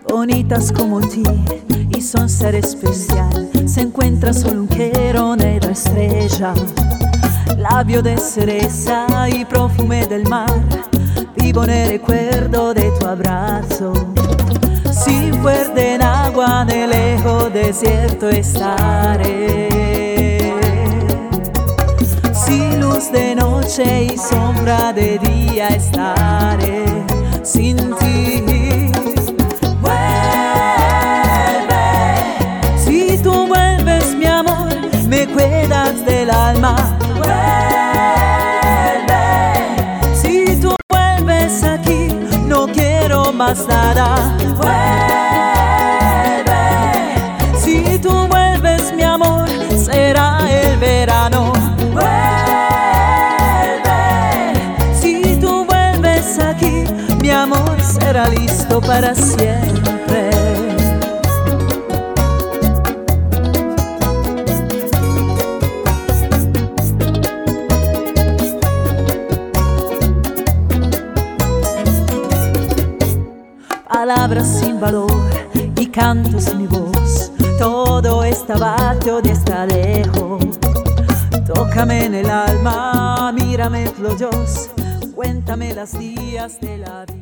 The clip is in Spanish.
bonitas como ti y son ser especial. Se encuentra solo un quiero nella estrella, labio de cereza y perfume del mar. Vivo nel recuerdo de tu abrazo. Si fuerte en agua, nel lejos desierto estaré. Si luz de noche y sombra de día estaré. Sin ti vuelve. Si tú vuelves, mi amor, me cuidas del alma. Vuelve. Si tú vuelves aquí, no quiero más nada. Vuelve. Si tú vuelves, mi amor, será el verano. Vuelve. Si tú vuelves aquí, mi amor será listo para siempre. Palabras sin valor y cantos mi voz, todo está vacío y está lejos. Tócame en el alma, mírame los ojos, cuéntame los días de la vida.